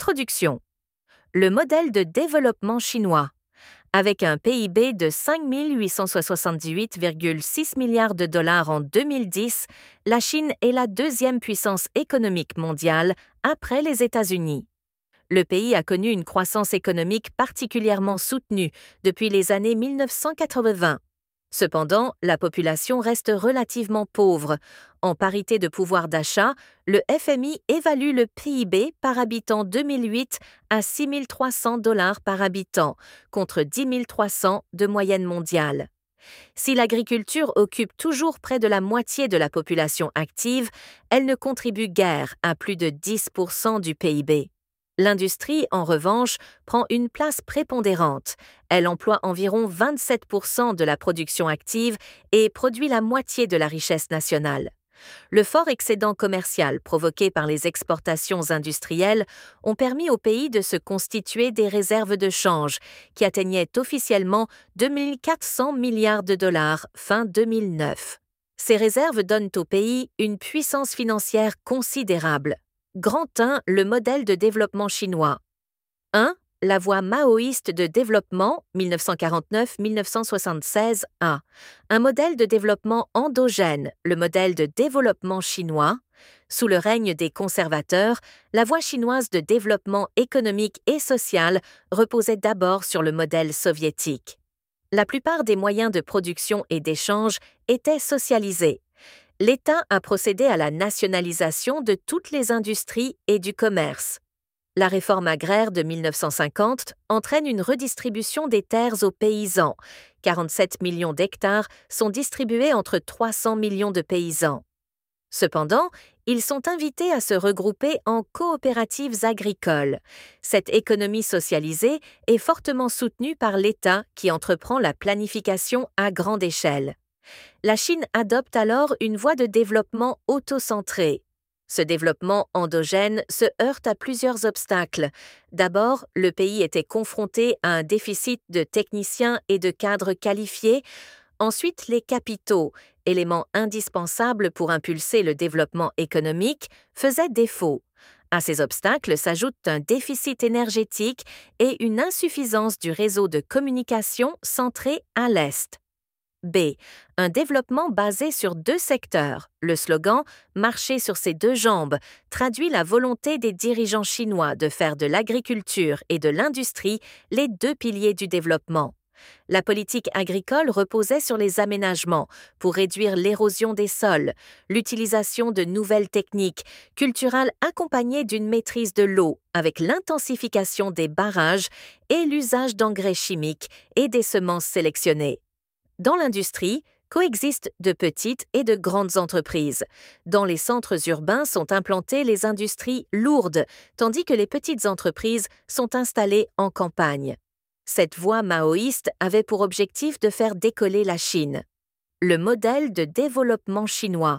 Introduction. Le modèle de développement chinois. Avec un PIB de 5 878,6 milliards de dollars en 2010, la Chine est la deuxième puissance économique mondiale après les États-Unis. Le pays a connu une croissance économique particulièrement soutenue depuis les années 1980. Cependant, la population reste relativement pauvre. En parité de pouvoir d'achat, le FMI évalue le PIB par habitant 2008 à 6 300 dollars par habitant, contre 10 300 de moyenne mondiale. Si l'agriculture occupe toujours près de la moitié de la population active, elle ne contribue guère à plus de 10% du PIB. L'industrie, en revanche, prend une place prépondérante. Elle emploie environ 27% de la production active et produit la moitié de la richesse nationale. Le fort excédent commercial provoqué par les exportations industrielles ont permis au pays de se constituer des réserves de change qui atteignaient officiellement 2 400 milliards de dollars fin 2009. Ces réserves donnent au pays une puissance financière considérable. Grand 1. Le modèle de développement chinois. 1. La voie maoïste de développement 1949-1976 A. Un modèle de développement endogène, le modèle de développement chinois. Sous le règne des conservateurs, la voie chinoise de développement économique et social reposait d'abord sur le modèle soviétique. La plupart des moyens de production et d'échange étaient socialisés. L'État a procédé à la nationalisation de toutes les industries et du commerce. La réforme agraire de 1950 entraîne une redistribution des terres aux paysans. 47 millions d'hectares sont distribués entre 300 millions de paysans. Cependant, ils sont invités à se regrouper en coopératives agricoles. Cette économie socialisée est fortement soutenue par l'État qui entreprend la planification à grande échelle. La Chine adopte alors une voie de développement autocentrée. Ce développement endogène se heurte à plusieurs obstacles. D'abord, le pays était confronté à un déficit de techniciens et de cadres qualifiés. Ensuite, les capitaux, éléments indispensables pour impulser le développement économique, faisaient défaut. À ces obstacles s'ajoutent un déficit énergétique et une insuffisance du réseau de communication centré à l'Est. B. Un développement basé sur deux secteurs. Le slogan « Marcher sur ses deux jambes » traduit la volonté des dirigeants chinois de faire de l'agriculture et de l'industrie les deux piliers du développement. La politique agricole reposait sur les aménagements pour réduire l'érosion des sols, l'utilisation de nouvelles techniques culturales accompagnées d'une maîtrise de l'eau avec l'intensification des barrages et l'usage d'engrais chimiques et des semences sélectionnées. Dans l'industrie, coexistent de petites et de grandes entreprises. Dans les centres urbains sont implantées les industries lourdes, tandis que les petites entreprises sont installées en campagne. Cette voie maoïste avait pour objectif de faire décoller la Chine. Le modèle de développement chinois.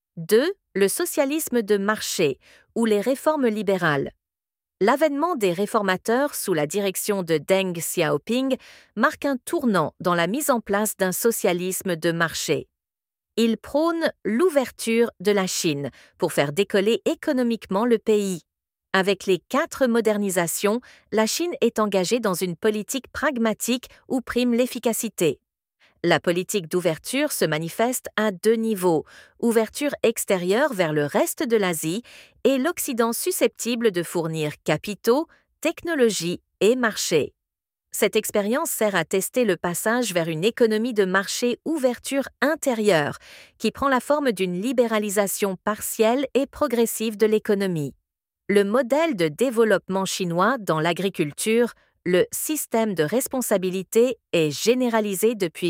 2. Le socialisme de marché ou les réformes libérales. L'avènement des réformateurs sous la direction de Deng Xiaoping marque un tournant dans la mise en place d'un socialisme de marché. Il prône l'ouverture de la Chine pour faire décoller économiquement le pays. Avec les 4 modernisations, la Chine est engagée dans une politique pragmatique où prime l'efficacité. La politique d'ouverture se manifeste à 2 niveaux, ouverture extérieure vers le reste de l'Asie et l'Occident susceptible de fournir capitaux, technologies et marchés. Cette expérience sert à tester le passage vers une économie de marché ouverture intérieure qui prend la forme d'une libéralisation partielle et progressive de l'économie. Le modèle de développement chinois dans l'agriculture, le système de responsabilité, est généralisé depuis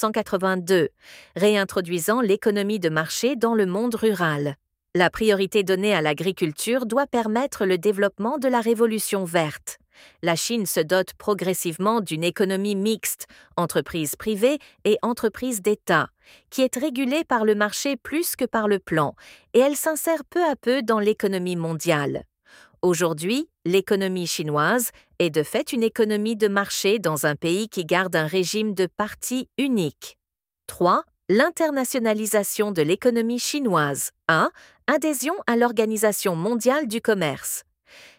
1982, réintroduisant l'économie de marché dans le monde rural. La priorité donnée à l'agriculture doit permettre le développement de la révolution verte. La Chine se dote progressivement d'une économie mixte, entreprises privées et entreprises d'État, qui est régulée par le marché plus que par le plan, et elle s'insère peu à peu dans l'économie mondiale. Aujourd'hui, l'économie chinoise est de fait une économie de marché dans un pays qui garde un régime de parti unique. 3. L'internationalisation de l'économie chinoise. A. Adhésion à l'Organisation mondiale du commerce.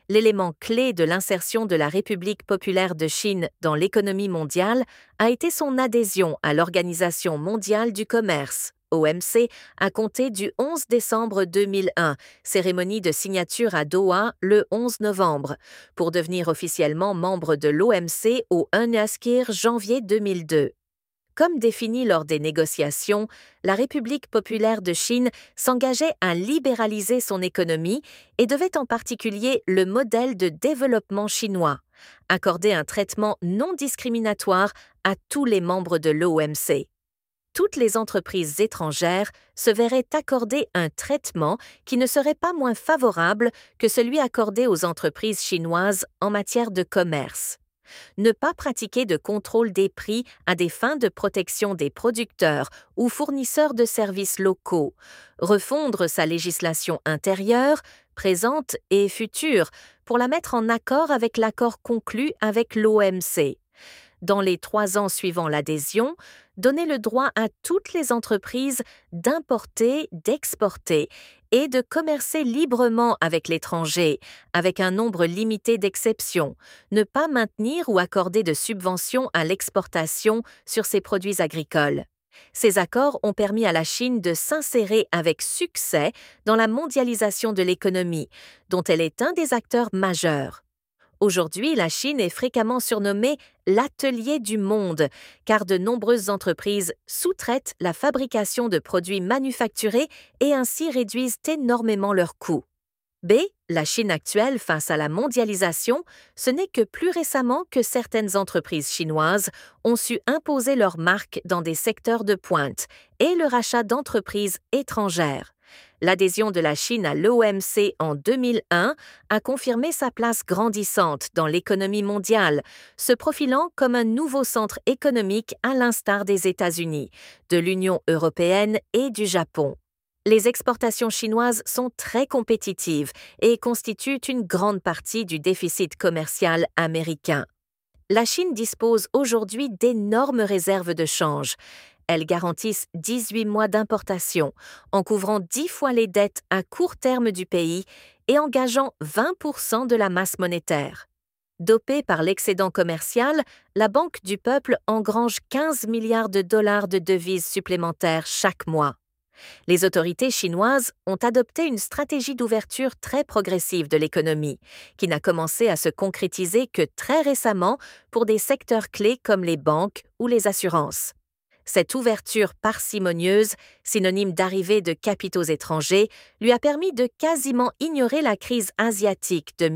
L'élément clé de l'insertion de la République populaire de Chine dans l'économie mondiale a été son adhésion à l'Organisation mondiale du commerce, OMC, à compter du 11 décembre 2001, cérémonie de signature à Doha le 11 novembre, pour devenir officiellement membre de l'OMC au 1 janvier 2002. Comme défini lors des négociations, la République populaire de Chine s'engageait à libéraliser son économie et devait en particulier le modèle de développement chinois, accorder un traitement non discriminatoire à tous les membres de l'OMC. Toutes les entreprises étrangères se verraient accorder un traitement qui ne serait pas moins favorable que celui accordé aux entreprises chinoises en matière de commerce. Ne pas pratiquer de contrôle des prix à des fins de protection des producteurs ou fournisseurs de services locaux, refondre sa législation intérieure, présente et future pour la mettre en accord avec l'accord conclu avec l'OMC. Dans les 3 ans suivant l'adhésion, donner le droit à toutes les entreprises d'importer, d'exporter et de commercer librement avec l'étranger, avec un nombre limité d'exceptions, ne pas maintenir ou accorder de subventions à l'exportation sur ces produits agricoles. Ces accords ont permis à la Chine de s'insérer avec succès dans la mondialisation de l'économie, dont elle est un des acteurs majeurs. Aujourd'hui, la Chine est fréquemment surnommée l'atelier du monde, car de nombreuses entreprises sous-traitent la fabrication de produits manufacturés et ainsi réduisent énormément leurs coûts. B. La Chine actuelle face à la mondialisation, ce n'est que plus récemment que certaines entreprises chinoises ont su imposer leurs marques dans des secteurs de pointe et le rachat d'entreprises étrangères. L'adhésion de la Chine à l'OMC en 2001 a confirmé sa place grandissante dans l'économie mondiale, se profilant comme un nouveau centre économique à l'instar des États-Unis, de l'Union européenne et du Japon. Les exportations chinoises sont très compétitives et constituent une grande partie du déficit commercial américain. La Chine dispose aujourd'hui d'énormes réserves de change. Elles garantissent 18 mois d'importation, en couvrant 10 fois les dettes à court terme du pays et engageant 20% de la masse monétaire. Dopée par l'excédent commercial, la Banque du Peuple engrange 15 milliards de dollars de devises supplémentaires chaque mois. Les autorités chinoises ont adopté une stratégie d'ouverture très progressive de l'économie, qui n'a commencé à se concrétiser que très récemment pour des secteurs clés comme les banques ou les assurances. Cette ouverture parcimonieuse, synonyme d'arrivée de capitaux étrangers, lui a permis de quasiment ignorer la crise asiatique de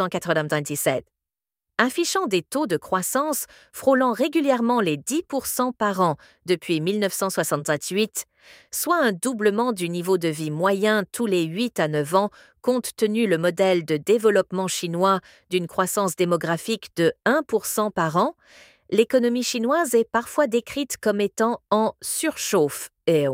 1997. Affichant des taux de croissance frôlant régulièrement les 10% par an depuis 1968, soit un doublement du niveau de vie moyen tous les 8 à 9 ans, compte tenu le modèle de développement chinois d'une croissance démographique de 1% par an, l'économie chinoise est parfois décrite comme étant en surchauffe.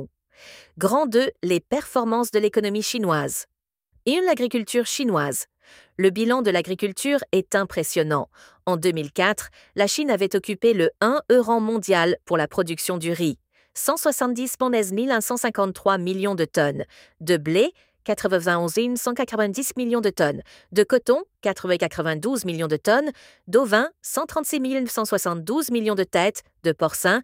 Grand 2, les performances de l'économie chinoise. Et l'agriculture chinoise. Le bilan de l'agriculture est impressionnant. En 2004, la Chine avait occupé le 1 rang mondial pour la production du riz, 170 153 millions de tonnes, de blé, 91 190 millions de tonnes, de coton, 92 millions de tonnes, d'ovins, 136 172 millions de têtes, de porcins,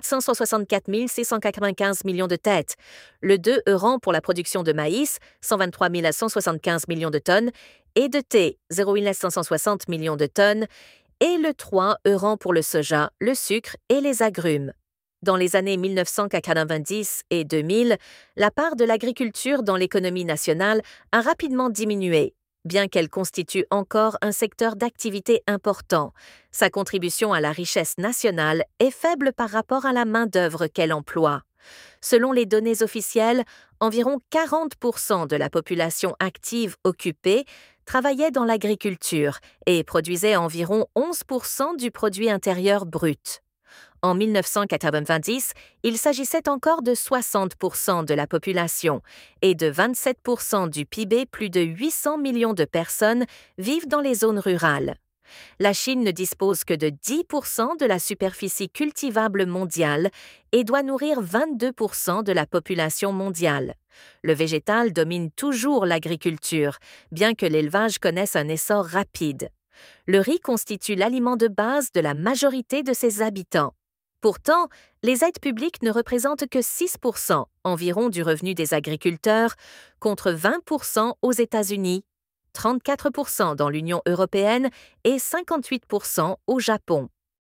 464 695 millions de têtes, le 2 rang pour la production de maïs, 123 175 millions de tonnes, et de thé, 0 560 millions de tonnes, et le 3 rang pour le soja, le sucre et les agrumes. Dans les années 1990 et 2000, la part de l'agriculture dans l'économie nationale a rapidement diminué, bien qu'elle constitue encore un secteur d'activité important. Sa contribution à la richesse nationale est faible par rapport à la main-d'œuvre qu'elle emploie. Selon les données officielles, environ 40% de la population active occupée travaillait dans l'agriculture et produisait environ 11% du produit intérieur brut. En 1990, il s'agissait encore de 60% de la population et de 27% du PIB. Plus de 800 millions de personnes vivent dans les zones rurales. La Chine ne dispose que de 10% de la superficie cultivable mondiale et doit nourrir 22% de la population mondiale. Le végétal domine toujours l'agriculture, bien que l'élevage connaisse un essor rapide. Le riz constitue l'aliment de base de la majorité de ses habitants. Pourtant, les aides publiques ne représentent que 6% environ du revenu des agriculteurs, contre 20% aux États-Unis, 34% dans l'Union européenne et 58% au Japon.